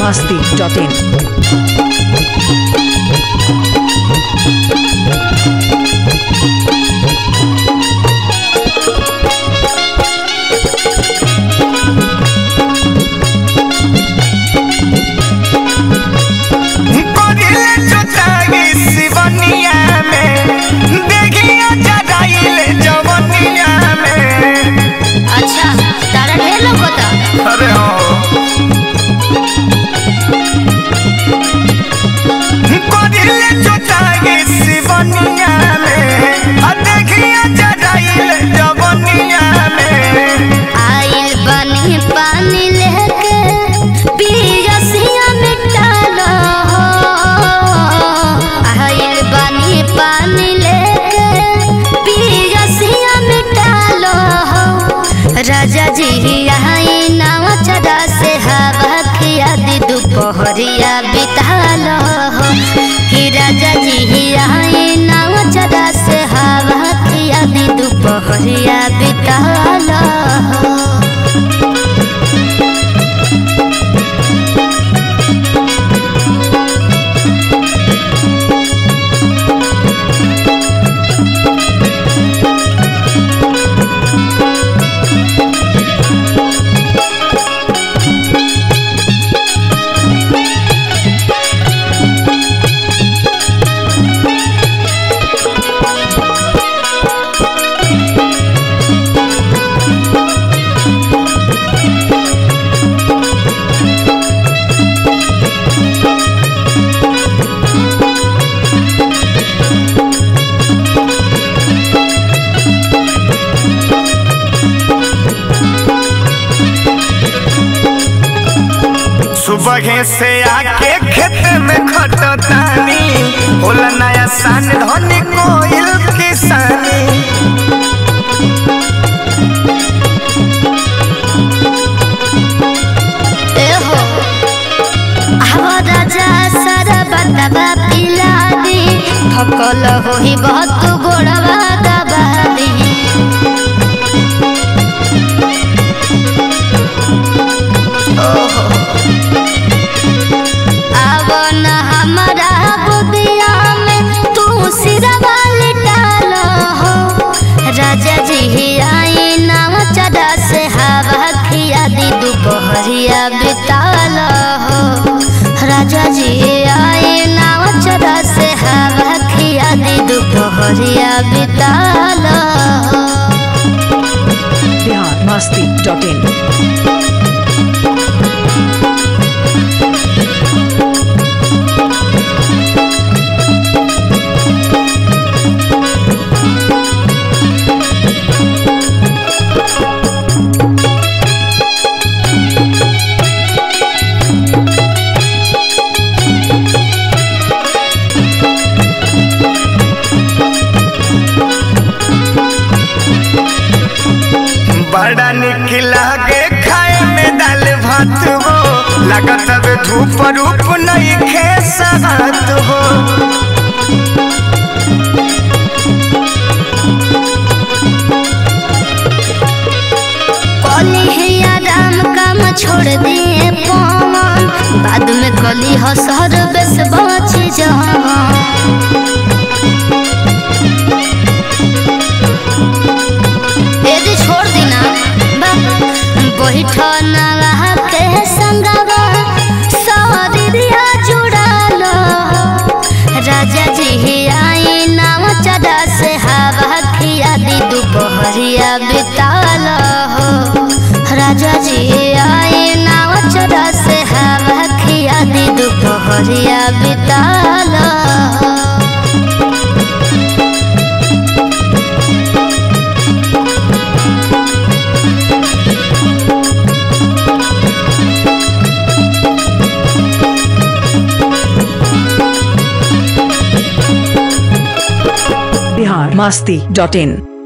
biharmasti.in। अच्छा तारा ढेर लौकता। अरे हो कोडिले चोटागे सिवनिया में देखिया जराइल जवनिया में आइल बनी पानी लेके पियसिया मिटालो हो। आइल बनी पानी लेके पियसिया मिटालो हो। राजा जी आई नावा चढ़ा से हवा खिया दी दोपहरिया बितालो हो। कि राजा जी आई नावा चढ़ा से हवा खिया दी दोपहरिया बितालो हो। सुबह से आके खेत में खटतानी होला नया सान धनी कोइल किसानी एहो आवा राजा सारा बतबा पिला दी। थकल होई बहुत गोड़वा दबा दी। हमारा बुदिया में तू सिरवा लिटालो हो। राजा जी आई नावा चढ़ा से हवा खिया दी दोपहरिया बितालो हो। राजा जी आई नावा चढ़ा से हवा खिया दी दोपहरिया बितालो हो। biharmasti.in। बड़ा निक लागे खाए में दाल भात हो लगत अब धूप रूप नहीं खे साथ हो कली है राम काम छोड़ दिए पवन बाद में कली हो शहर बेस बची जवान। यदि छोड़ देना बैठना के संगवा सौरिया जुड़ा लो। राजा जी आई नावा चढ़ा से हवा खिया दी दोपहरिया बितालो हो। राजा जी आई नावा चढ़ा से हवा खिया दी दोपहरिया बितालो हो। biharmasti.in।